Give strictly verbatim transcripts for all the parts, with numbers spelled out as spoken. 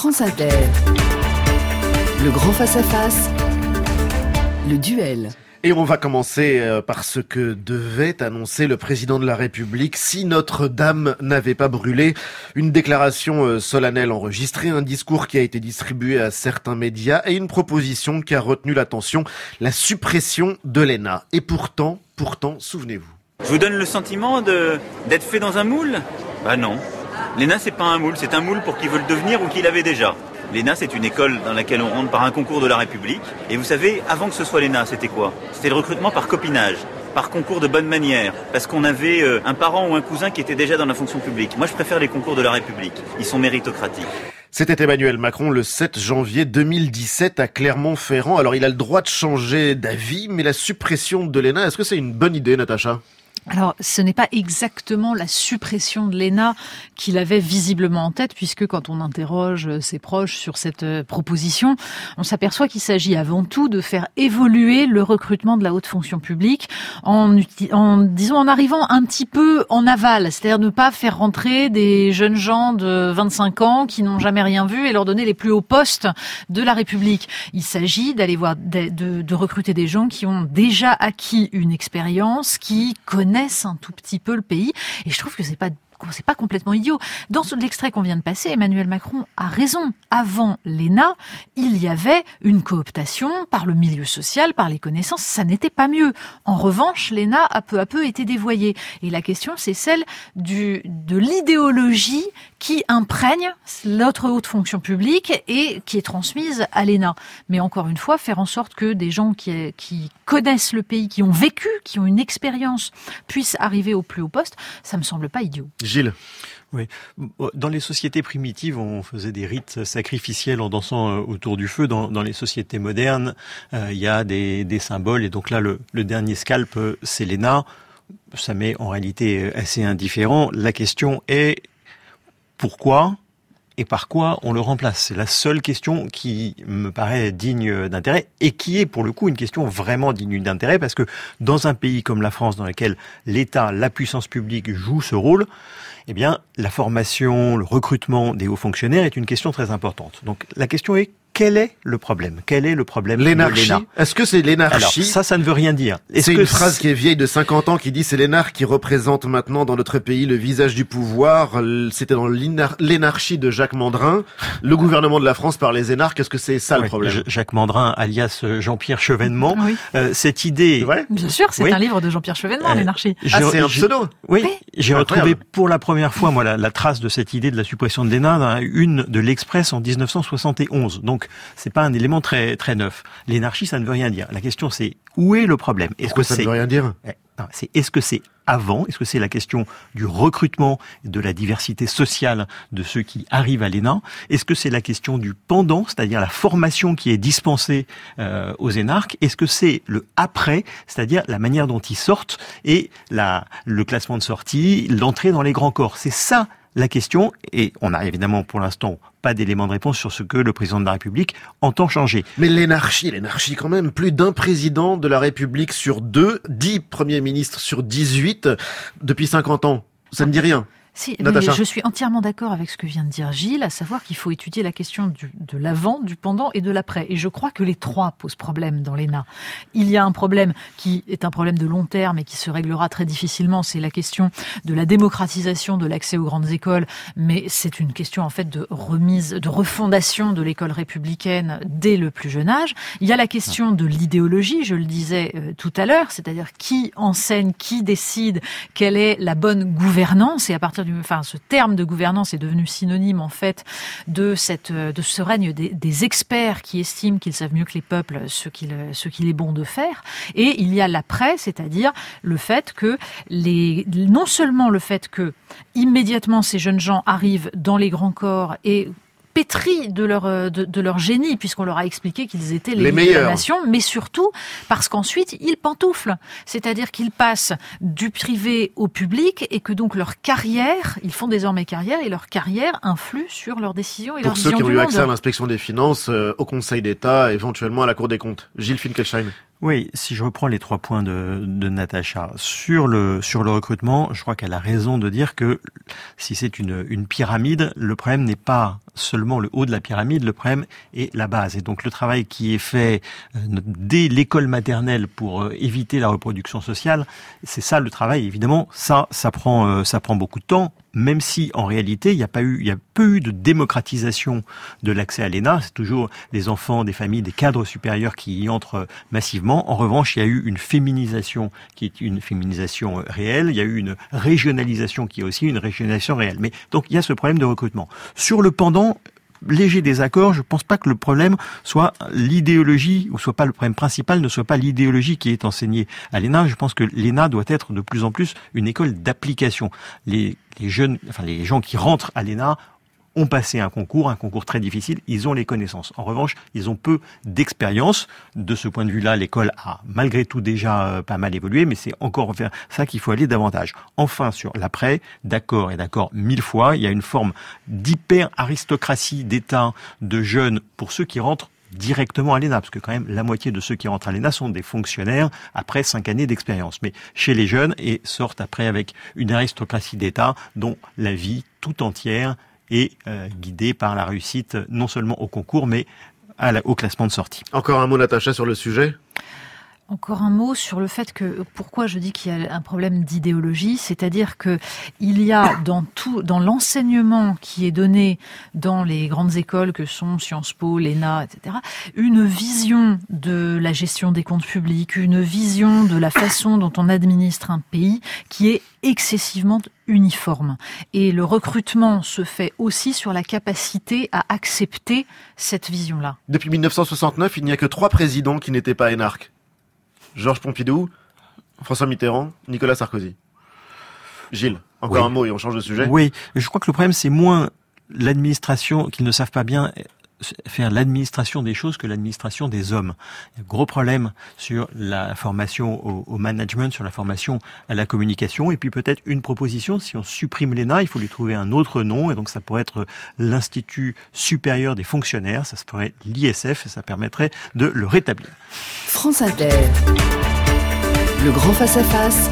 France Inter. Le grand face-à-face, le duel. Et on va commencer par ce que devait annoncer le président de la République si Notre-Dame n'avait pas brûlé. Une déclaration solennelle enregistrée, un discours qui a été distribué à certains médias et une proposition qui a retenu l'attention, la suppression de l'E N A. Et pourtant, pourtant, souvenez-vous. Je vous donne le sentiment de, d'être fait dans un moule ? Bah non. L'E N A, c'est pas un moule, c'est un moule pour qui veut le devenir ou qui l'avait déjà. L'E N A, c'est une école dans laquelle on rentre par un concours de la République. Et vous savez, avant que ce soit l'E N A, c'était quoi ? C'était le recrutement par copinage, par concours de bonne manière, parce qu'on avait euh, un parent ou un cousin qui était déjà dans la fonction publique. Moi, je préfère les concours de la République. Ils sont méritocratiques. C'était Emmanuel Macron le sept janvier deux mille dix-sept à Clermont-Ferrand. Alors, il a le droit de changer d'avis, mais la suppression de l'E N A, est-ce que c'est une bonne idée, Natacha ? Alors, ce n'est pas exactement la suppression de l'E N A qu'il avait visiblement en tête, puisque quand on interroge ses proches sur cette proposition, on s'aperçoit qu'il s'agit avant tout de faire évoluer le recrutement de la haute fonction publique en, en disons, en arrivant un petit peu en aval, c'est-à-dire ne pas faire rentrer des jeunes gens de vingt-cinq ans qui n'ont jamais rien vu et leur donner les plus hauts postes de la République. Il s'agit d'aller voir, de, de, de recruter des gens qui ont déjà acquis une expérience, qui connaissent un tout petit peu le pays, et je trouve que c'est pas c'est pas complètement idiot. Dans l'extrait qu'on vient de passer, Emmanuel Macron a raison. Avant l'E N A, il y avait une cooptation par le milieu social, par les connaissances. Ça n'était pas mieux. En revanche, l'E N A a peu à peu été dévoyée. Et la question, c'est celle du, de l'idéologie qui imprègne notre haute fonction publique et qui est transmise à l'E N A. Mais encore une fois, faire en sorte que des gens qui, qui connaissent le pays, qui ont vécu, qui ont une expérience, puissent arriver au plus haut poste, ça me semble pas idiot. Gilles. Oui. Dans les sociétés primitives, on faisait des rites sacrificiels en dansant autour du feu. Dans, dans les sociétés modernes, euh, il y a des, des symboles. Et donc là, le, le dernier scalp, c'est l'E N A. Ça m'est en réalité assez indifférent. La question est pourquoi et par quoi on le remplace ? C'est la seule question qui me paraît digne d'intérêt et qui est pour le coup une question vraiment digne d'intérêt parce que dans un pays comme la France dans lequel l'État, la puissance publique joue ce rôle, eh bien la formation, le recrutement des hauts fonctionnaires est une question très importante. Donc la question est quel est le problème ? Quel est le problème de l'E N A ? L'énarchie. Est-ce que c'est l'énarchie ? Alors, ça, ça ne veut rien dire. Est-ce c'est que une phrase qui est vieille de cinquante ans qui dit c'est l'énarque qui représente maintenant dans notre pays le visage du pouvoir. C'était dans l'énarchie de Jacques Mandrin. Le gouvernement de la France par les énarques. Est-ce que c'est ça oui, le problème ? Jacques Mandrin, alias Jean-Pierre Chevènement. Oui. Euh, cette idée... C'est vrai ? Bien sûr, c'est oui. un livre de Jean-Pierre Chevènement, euh, l'énarchie. Ah, c'est un pseudo ? Oui, j'ai Incroyable. retrouvé pour la première fois moi la, la trace de cette idée de la suppression de l'E N A dans une de l'Express en dix-neuf cent soixante et onze. Donc, c'est pas un élément très très neuf. L'énarchie, ça ne veut rien dire. La question, c'est où est le problème ? Est-ce Pourquoi que ça c'est ne veut rien dire ? Non, c'est est-ce que c'est avant ? Est-ce que c'est la question du recrutement, de la diversité sociale de ceux qui arrivent à l'E N A ? Est-ce que c'est la question du pendant, c'est-à-dire la formation qui est dispensée euh, aux énarques ? Est-ce que c'est le après, c'est-à-dire la manière dont ils sortent et la, le classement de sortie, l'entrée dans les grands corps ? C'est ça la question, et on n'a évidemment pour l'instant pas d'éléments de réponse sur ce que le président de la République entend changer. Mais l'énarchie, l'énarchie quand même, plus d'un président de la République sur deux, dix premiers ministres sur dix-huit depuis cinquante ans, ça ne dit rien. Si, mais je suis entièrement d'accord avec ce que vient de dire Gilles, à savoir qu'il faut étudier la question du, de l'avant, du pendant et de l'après. Et je crois que les trois posent problème dans l'E N A. Il y a un problème qui est un problème de long terme et qui se réglera très difficilement, c'est la question de la démocratisation de l'accès aux grandes écoles, mais c'est une question en fait de remise, de refondation de l'école républicaine dès le plus jeune âge. Il y a la question de l'idéologie, je le disais euh, tout à l'heure, c'est-à-dire qui enseigne, qui décide, quelle est la bonne gouvernance, et à partir Du, enfin, ce terme de gouvernance est devenu synonyme en fait de cette, de ce règne des, des experts qui estiment qu'ils savent mieux que les peuples ce qu'il, ce qu'il est bon de faire. Et il y a l'après, c'est-à-dire le fait que les, non seulement le fait que immédiatement ces jeunes gens arrivent dans les grands corps et pétris de leur de, de leur génie, puisqu'on leur a expliqué qu'ils étaient les, les meilleurs de la meilleurs. nation, mais surtout parce qu'ensuite ils pantouflent, c'est-à-dire qu'ils passent du privé au public et que donc leur carrière, ils font désormais carrière et leur carrière influe sur leurs décisions et Pour leur ceux vision qui ont du eu monde. accès à l'inspection des finances, euh, au Conseil d'État, éventuellement à la Cour des comptes. Gilles Finkelstein. Oui, si je reprends les trois points de, de Natacha sur le sur le recrutement, je crois qu'elle a raison de dire que si c'est une une pyramide, le problème n'est pas seulement le haut de la pyramide, le problème est la base. Et donc le travail qui est fait dès l'école maternelle pour éviter la reproduction sociale, c'est ça le travail. Évidemment, ça ça prend ça prend beaucoup de temps. Même si, en réalité, il n'y a pas eu, il y a peu eu de démocratisation de l'accès à l'E N A. C'est toujours les enfants des familles, des cadres supérieurs qui y entrent massivement. En revanche, il y a eu une féminisation qui est une féminisation réelle. Il y a eu une régionalisation qui est aussi une régionalisation réelle. Mais donc, il y a ce problème de recrutement. Sur le pendant, léger désaccord, je ne pense pas que le problème soit l'idéologie, ou soit pas le problème principal, ne soit pas l'idéologie qui est enseignée à l'E N A. Je pense que l'E N A doit être de plus en plus une école d'application. Les, les jeunes, enfin les gens qui rentrent à l'E N A ont passé un concours, un concours très difficile, ils ont les connaissances. En revanche, ils ont peu d'expérience. De ce point de vue-là, l'école a malgré tout déjà euh, pas mal évolué, mais c'est encore vers ça qu'il faut aller davantage. Enfin, sur l'après, d'accord et d'accord mille fois, il y a une forme d'hyper-aristocratie d'État de jeunes pour ceux qui rentrent directement à l'E N A, parce que quand même la moitié de ceux qui rentrent à l'E N A sont des fonctionnaires après cinq années d'expérience. Mais chez les jeunes, et sortent après avec une aristocratie d'État dont la vie tout entière et euh, guidé par la réussite non seulement au concours, mais à la, au classement de sortie. Encore un mot, Natacha, sur le sujet ? Encore un mot sur le fait que, pourquoi je dis qu'il y a un problème d'idéologie, c'est-à-dire que il y a dans tout, dans l'enseignement qui est donné dans les grandes écoles que sont Sciences Po, l'E N A, et cetera, une vision de la gestion des comptes publics, une vision de la façon dont on administre un pays qui est excessivement uniforme. Et le recrutement se fait aussi sur la capacité à accepter cette vision-là. Depuis mille neuf cent soixante-neuf, il n'y a que trois présidents qui n'étaient pas énarques. Georges Pompidou, François Mitterrand, Nicolas Sarkozy. Gilles, encore oui. un mot et on change de sujet. Oui, je crois que le problème c'est moins l'administration, qu'ils ne savent pas bien faire l'administration des choses que l'administration des hommes. Il y a un gros problème sur la formation au, au management, sur la formation à la communication, et puis peut-être une proposition, si on supprime l'E N A, il faut lui trouver un autre nom, et donc ça pourrait être l'Institut supérieur des fonctionnaires, ça serait l'I S F, et ça permettrait de le rétablir. France Inter, le grand face-à-face,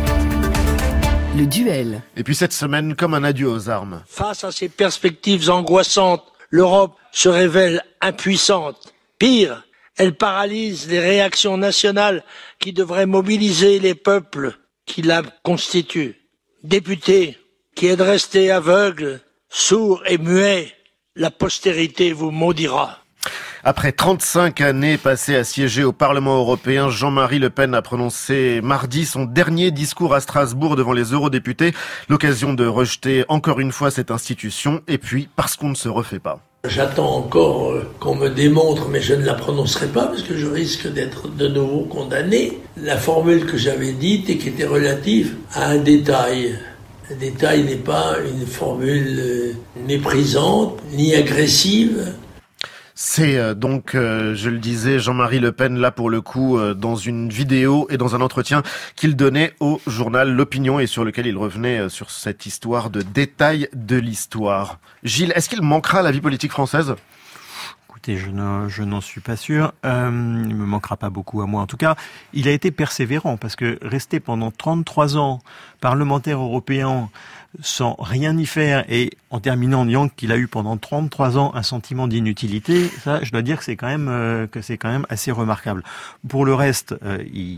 le duel. Et puis cette semaine, comme un adieu aux armes. Face à ces perspectives angoissantes, l'Europe se révèle impuissante. Pire, elle paralyse les réactions nationales qui devraient mobiliser les peuples qui la constituent. Députés, qui êtes restés aveugles, sourds et muets, la postérité vous maudira. Après trente-cinq années passées à siéger au Parlement européen, Jean-Marie Le Pen a prononcé mardi son dernier discours à Strasbourg devant les eurodéputés. L'occasion de rejeter encore une fois cette institution, et puis parce qu'on ne se refait pas. J'attends encore qu'on me démontre, mais je ne la prononcerai pas parce que je risque d'être de nouveau condamné. La formule que j'avais dite et qui était relative à un détail. Le détail n'est pas une formule méprisante ni agressive. C'est euh, donc, euh, je le disais, Jean-Marie Le Pen, là pour le coup, euh, dans une vidéo et dans un entretien qu'il donnait au journal L'Opinion et sur lequel il revenait euh, sur cette histoire de détail de l'histoire. Gilles, est-ce qu'il manquera à la vie politique française ? Écoutez, je, ne, je n'en suis pas sûr. Euh, il me manquera pas beaucoup à moi. En tout cas, il a été persévérant parce que rester pendant trente-trois ans parlementaire européen sans rien y faire et en terminant en disant qu'il a eu pendant trente-trois ans un sentiment d'inutilité, ça, je dois dire que c'est quand même euh, que c'est quand même assez remarquable. Pour le reste, euh, il,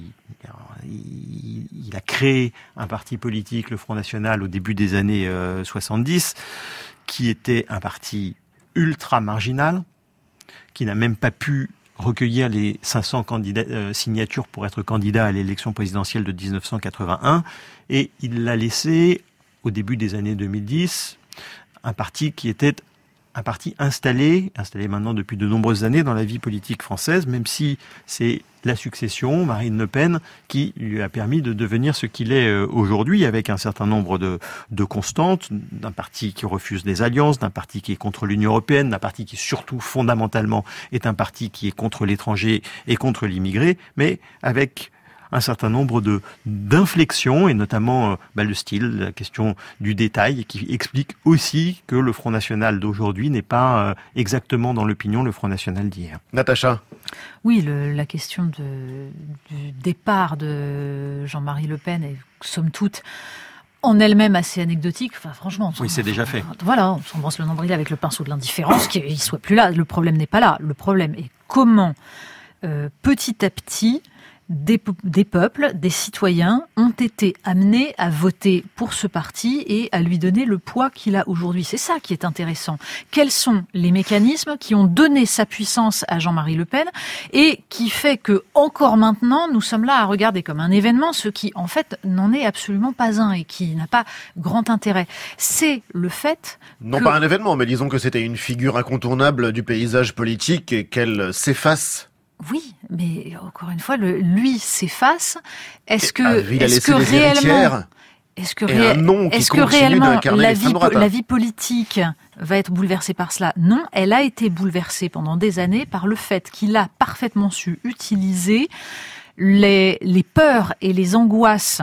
il, il a créé un parti politique, le Front National, au début des années euh, soixante-dix, qui était un parti ultra marginal, qui n'a même pas pu recueillir les cinq cents candidats, euh, signatures pour être candidat à l'élection présidentielle de dix-neuf cent quatre-vingt-un, et il l'a laissé au début des années deux mille dix, un parti qui était un parti installé, installé maintenant depuis de nombreuses années dans la vie politique française, même si c'est la succession, Marine Le Pen, qui lui a permis de devenir ce qu'il est aujourd'hui, avec un certain nombre de, de constantes, d'un parti qui refuse les alliances, d'un parti qui est contre l'Union européenne, d'un parti qui surtout fondamentalement est un parti qui est contre l'étranger et contre l'immigré, mais avec un certain nombre de d'inflexions, et notamment euh, bah, le style, la question du détail, qui explique aussi que le Front National d'aujourd'hui n'est pas euh, exactement dans l'opinion le Front National d'hier. Natacha. Oui, le, la question de, du départ de Jean-Marie Le Pen est, somme toute, en elle-même assez anecdotique. Enfin, franchement, oui, c'est déjà fait. Voilà, on s'embrasse le nombril avec le pinceau de l'indifférence, qu'il soit plus là. Le problème n'est pas là. Le problème est comment, euh, petit à petit, Des, des peuples, des citoyens ont été amenés à voter pour ce parti et à lui donner le poids qu'il a aujourd'hui. C'est ça qui est intéressant. Quels sont les mécanismes qui ont donné sa puissance à Jean-Marie Le Pen et qui fait que, encore maintenant, nous sommes là à regarder comme un événement ce qui, en fait, n'en est absolument pas un et qui n'a pas grand intérêt. C'est le fait Non que... pas un événement, mais disons que c'était une figure incontournable du paysage politique et qu'elle s'efface. Oui, mais encore une fois, le, lui s'efface. Est-ce que, ah, il a est-ce laissé que des réellement, est-ce que, ré... est-ce que réellement la vie, la vie politique va être bouleversée par cela? Non, elle a été bouleversée pendant des années par le fait qu'il a parfaitement su utiliser les, les peurs et les angoisses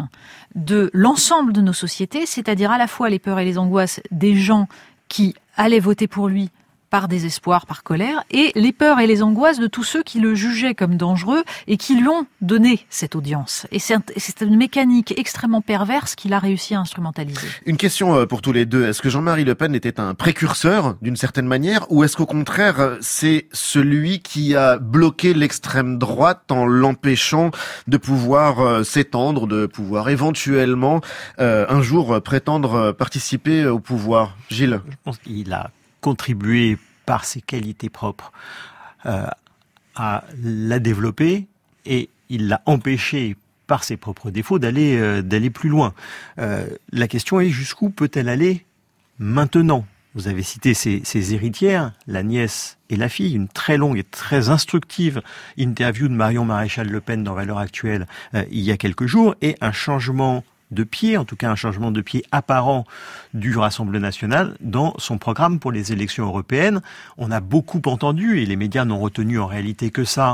de l'ensemble de nos sociétés, c'est-à-dire à la fois les peurs et les angoisses des gens qui allaient voter pour lui par désespoir, par colère, et les peurs et les angoisses de tous ceux qui le jugeaient comme dangereux et qui lui ont donné cette audience. Et c'est, un, c'est une mécanique extrêmement perverse qu'il a réussi à instrumentaliser. Une question pour tous les deux. Est-ce que Jean-Marie Le Pen était un précurseur, d'une certaine manière, ou est-ce qu'au contraire, c'est celui qui a bloqué l'extrême droite en l'empêchant de pouvoir s'étendre, de pouvoir éventuellement, euh, un jour, prétendre participer au pouvoir? Gilles? Je pense qu'il a contribuer par ses qualités propres euh, à la développer, et il l'a empêché par ses propres défauts d'aller euh, d'aller plus loin. Euh, la question est jusqu'où peut-elle aller maintenant? Vous avez cité ses, ses héritières, la nièce et la fille, une très longue et très instructive interview de Marion Maréchal Le Pen dans Valeurs Actuelles euh, il y a quelques jours, et un changement de pied, en tout cas un changement de pied apparent du Rassemblement national dans son programme pour les élections européennes. On a beaucoup entendu, et les médias n'ont retenu en réalité que ça,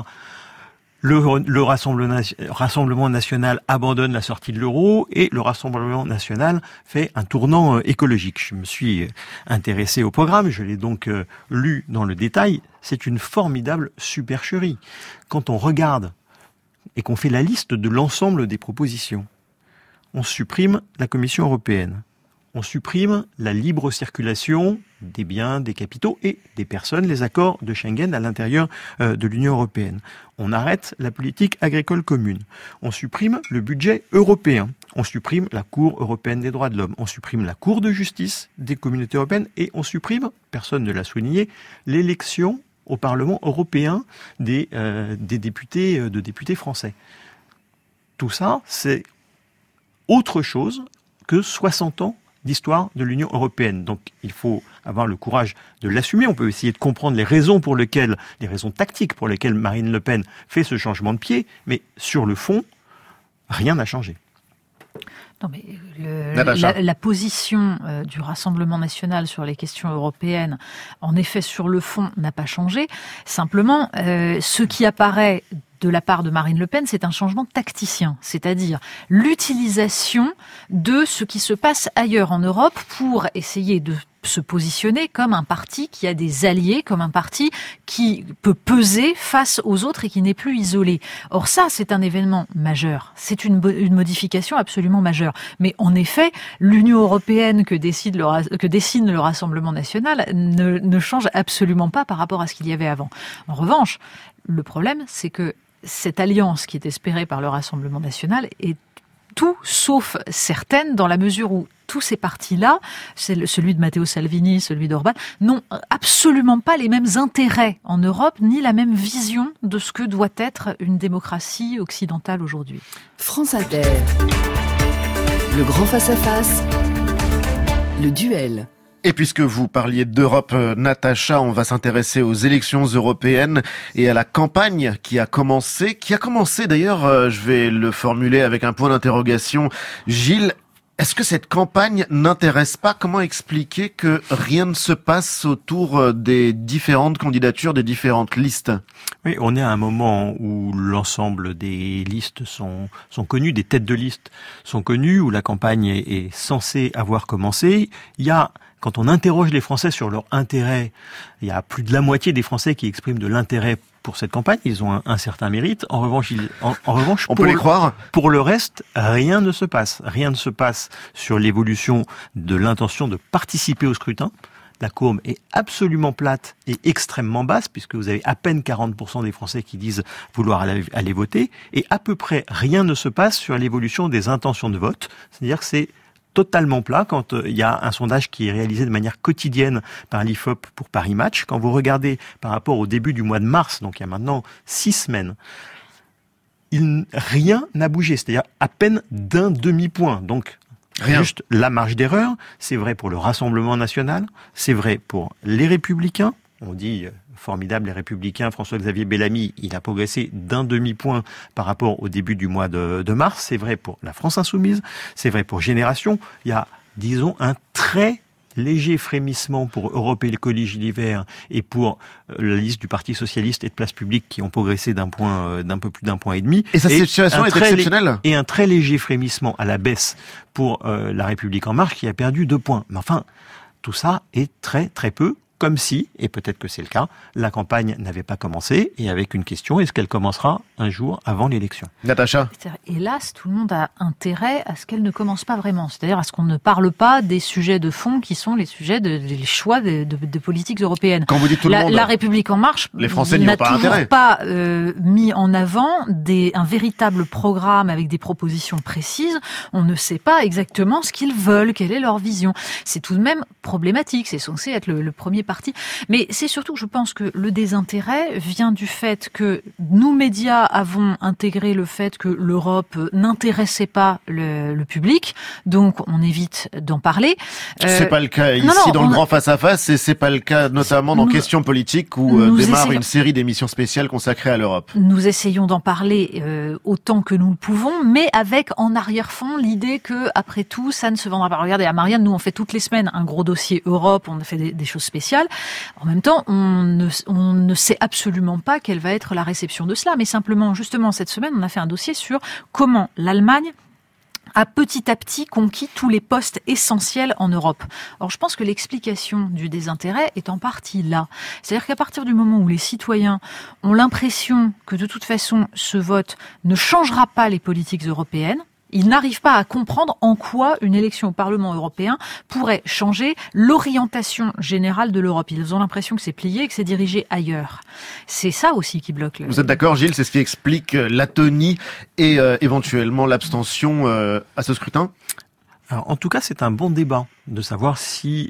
le, le Rassemblement, Rassemblement national abandonne la sortie de l'euro et le Rassemblement national fait un tournant écologique. Je me suis intéressé au programme, je l'ai donc lu dans le détail. C'est une formidable supercherie. Quand on regarde et qu'on fait la liste de l'ensemble des propositions, on supprime la Commission européenne. On supprime la libre circulation des biens, des capitaux et des personnes, les accords de Schengen à l'intérieur euh, de l'Union européenne. On arrête la politique agricole commune. On supprime le budget européen. On supprime la Cour européenne des droits de l'homme. On supprime la Cour de justice des communautés européennes et on supprime, personne ne l'a souligné, l'élection au Parlement européen des, euh, des députés, euh, de députés français. Tout ça, c'est autre chose que soixante ans d'histoire de l'Union européenne. Donc il faut avoir le courage de l'assumer. On peut essayer de comprendre les raisons pour lesquelles, les raisons tactiques pour lesquelles Marine Le Pen fait ce changement de pied, mais sur le fond, rien n'a changé. Non, mais le, la, la position euh, du Rassemblement national sur les questions européennes, en effet, sur le fond, n'a pas changé. Simplement, euh, ce qui apparaît de la part de Marine Le Pen, c'est un changement tacticien, c'est-à-dire l'utilisation de ce qui se passe ailleurs en Europe pour essayer de se positionner comme un parti qui a des alliés, comme un parti qui peut peser face aux autres et qui n'est plus isolé. Or ça, c'est un événement majeur. C'est une, une modification absolument majeure. Mais en effet, l'Union européenne que, décide le, que dessine le Rassemblement national ne, ne change absolument pas par rapport à ce qu'il y avait avant. En revanche, le problème, c'est que cette alliance qui est espérée par le Rassemblement national est tout sauf certaine, dans la mesure où tous ces partis-là, c'est celui de Matteo Salvini, celui d'Orban, n'ont absolument pas les mêmes intérêts en Europe, ni la même vision de ce que doit être une démocratie occidentale aujourd'hui. France Inter, le grand face-à-face, le duel. Et puisque vous parliez d'Europe, Natacha, on va s'intéresser aux élections européennes et à la campagne qui a commencé, qui a commencé d'ailleurs, je vais le formuler avec un point d'interrogation. Gilles, est-ce que cette campagne n'intéresse pas? Comment expliquer que rien ne se passe autour des différentes candidatures, des différentes listes? Oui, on est à un moment où l'ensemble des listes sont, sont connues, des têtes de liste sont connues, où la campagne est, est censée avoir commencé. Il y a, quand on interroge les Français sur leur intérêt, il y a plus de la moitié des Français qui expriment de l'intérêt pour cette campagne. Ils ont un, un certain mérite. En revanche, ils, en, en revanche, on pour peut les le, croire. Pour le reste, rien ne se passe. Rien ne se passe sur l'évolution de l'intention de participer au scrutin. La courbe est absolument plate et extrêmement basse, puisque vous avez à peine quarante pour cent des Français qui disent vouloir aller, aller voter, et à peu près rien ne se passe sur l'évolution des intentions de vote. C'est-à-dire que c'est totalement plat quand euh, il y a un sondage qui est réalisé de manière quotidienne par l'I F O P pour Paris Match. Quand vous regardez par rapport au début du mois de mars, donc il y a maintenant six semaines, il, rien n'a bougé, c'est-à-dire à peine d'un demi-point. Donc, Rien. Juste la marge d'erreur, c'est vrai pour le Rassemblement national, c'est vrai pour les Républicains. On dit euh, formidable les Républicains, François-Xavier Bellamy, il a progressé d'un demi-point par rapport au début du mois de, de mars. C'est vrai pour la France Insoumise, c'est vrai pour Génération. Il y a, disons, un très léger frémissement pour Europe Écologie Les Verts et pour la liste du Parti Socialiste et de Place Publique qui ont progressé d'un point, d'un peu plus d'un point et demi. Et sa situation est exceptionnelle. Et un très léger frémissement à la baisse pour euh, La République En Marche qui a perdu deux points. Mais enfin, tout ça est très très peu. Comme si, et peut-être que c'est le cas, la campagne n'avait pas commencé, et avec une question, est-ce qu'elle commencera un jour avant l'élection ? Natacha ? Hélas, tout le monde a intérêt à ce qu'elle ne commence pas vraiment, c'est-à-dire à ce qu'on ne parle pas des sujets de fond qui sont les sujets de, des choix de, de, de politiques européennes. Quand vous dites tout la, le monde, la République En Marche les Français n'y ont n'a pas toujours intérêt. pas euh, mis en avant des, un véritable programme avec des propositions précises. On ne sait pas exactement ce qu'ils veulent, quelle est leur vision. C'est tout de même problématique, c'est censé être le, le premier parti. Mais c'est surtout que je pense que le désintérêt vient du fait que nous, médias, avons intégré le fait que l'Europe n'intéressait pas le, le public, donc on évite d'en parler. Euh, c'est pas le cas ici non, non, dans on... le grand face-à-face, et c'est pas le cas notamment dans nous... Questions politiques où nous démarre essayons... une série d'émissions spéciales consacrées à l'Europe. Nous essayons d'en parler euh, autant que nous le pouvons, mais avec en arrière-fond l'idée que, après tout, ça ne se vendra pas. Regardez, à Marianne, nous on fait toutes les semaines un gros dossier Europe, on a fait des, des choses spéciales. En même temps, on ne, on ne sait absolument pas quelle va être la réception de cela. Mais simplement, justement, cette semaine, on a fait un dossier sur comment l'Allemagne a petit à petit conquis tous les postes essentiels en Europe. Or, je pense que l'explication du désintérêt est en partie là. C'est-à-dire qu'à partir du moment où les citoyens ont l'impression que de toute façon, ce vote ne changera pas les politiques européennes, ils n'arrivent pas à comprendre en quoi une élection au Parlement européen pourrait changer l'orientation générale de l'Europe. Ils ont l'impression que c'est plié et que c'est dirigé ailleurs. C'est ça aussi qui bloque. Le... Vous êtes d'accord, Gilles ? C'est ce qui explique l'atonie et euh, éventuellement l'abstention euh, à ce scrutin ? Alors, en tout cas, c'est un bon débat de savoir si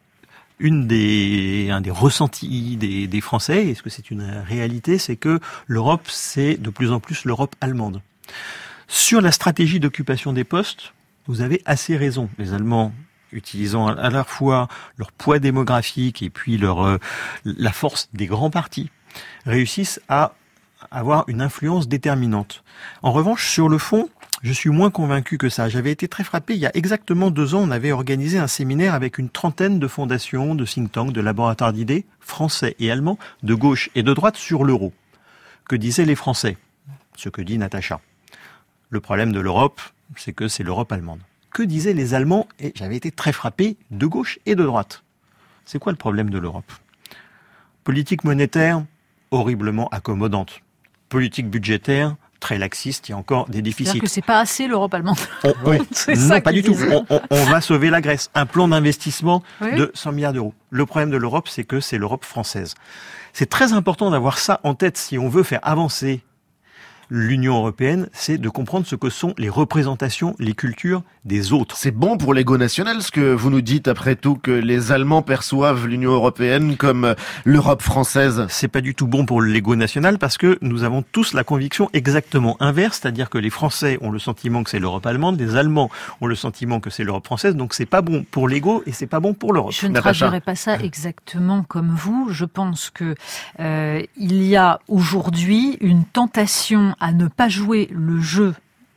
une des, un des ressentis des, des Français, est-ce que c'est une réalité, c'est que l'Europe, c'est de plus en plus l'Europe allemande. Sur la stratégie d'occupation des postes, vous avez assez raison. Les Allemands, utilisant à la fois leur poids démographique et puis leur euh, la force des grands partis, réussissent à avoir une influence déterminante. En revanche, sur le fond, je suis moins convaincu que ça. J'avais été très frappé. Il y a exactement deux ans, on avait organisé un séminaire avec une trentaine de fondations, de think tanks, de laboratoires d'idées, français et allemands, de gauche et de droite, sur l'euro. Que disaient les Français ? Ce que dit Natacha. Le problème de l'Europe, c'est que c'est l'Europe allemande. Que disaient les Allemands ? Et j'avais été très frappé de gauche et de droite. C'est quoi le problème de l'Europe ? Politique monétaire, horriblement accommodante. Politique budgétaire, très laxiste, il y a encore des déficits. C'est-à-dire que c'est pas assez l'Europe allemande. On, on, c'est non, ça pas du tout. On, on, on va sauver la Grèce. Un plan d'investissement oui. de cent milliards d'euros. Le problème de l'Europe, c'est que c'est l'Europe française. C'est très important d'avoir ça en tête si on veut faire avancer l'Union européenne, c'est de comprendre ce que sont les représentations, les cultures des autres. C'est bon pour l'ego national, ce que vous nous dites après tout, que les Allemands perçoivent l'Union européenne comme l'Europe française. C'est pas du tout bon pour l'ego national parce que nous avons tous la conviction exactement inverse, c'est-à-dire que les Français ont le sentiment que c'est l'Europe allemande, les Allemands ont le sentiment que c'est l'Europe française, donc c'est pas bon pour l'ego et c'est pas bon pour l'Europe. Je ne traduirai pas ça exactement comme vous. Je pense que euh, il y a aujourd'hui une tentation à ne pas jouer le jeu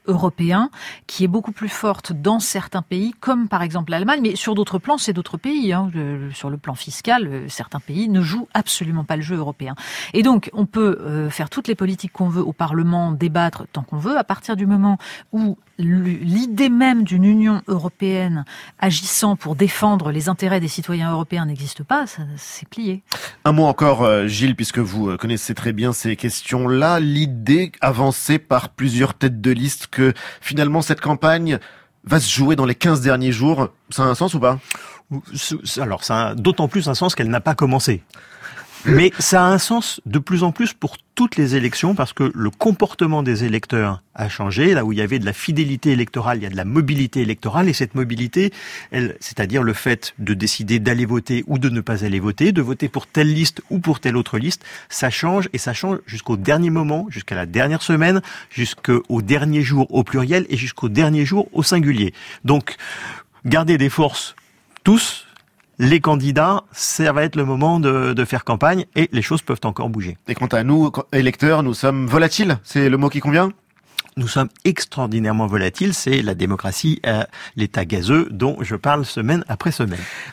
européen qui est beaucoup plus forte dans certains pays, comme par exemple l'Allemagne, mais sur d'autres plans, c'est d'autres pays. Hein. Le, sur le plan fiscal, euh, certains pays ne jouent absolument pas le jeu européen. Et donc, on peut euh, faire toutes les politiques qu'on veut au Parlement, débattre tant qu'on veut, à partir du moment où l'idée même d'une Union européenne agissant pour défendre les intérêts des citoyens européens n'existe pas, ça, c'est plié. Un mot encore, Gilles, puisque vous connaissez très bien ces questions-là. L'idée avancée par plusieurs têtes de liste que finalement cette campagne va se jouer dans les quinze derniers jours, ça a un sens ou pas ? Alors, ça a d'autant plus un sens qu'elle n'a pas commencé. Mais ça a un sens de plus en plus pour toutes les élections parce que le comportement des électeurs a changé. Là où il y avait de la fidélité électorale, il y a de la mobilité électorale et cette mobilité, elle, c'est-à-dire le fait de décider d'aller voter ou de ne pas aller voter, de voter pour telle liste ou pour telle autre liste, ça change et ça change jusqu'au dernier moment, jusqu'à la dernière semaine, jusqu'au dernier jour au pluriel et jusqu'au dernier jour au singulier. Donc, garder des forces tous. Les candidats, ça va être le moment de, de faire campagne et les choses peuvent encore bouger. Et quant à nous, électeurs, nous sommes volatiles, c'est le mot qui convient ? Nous sommes extraordinairement volatiles, c'est la démocratie, euh, l'état gazeux dont je parle semaine après semaine.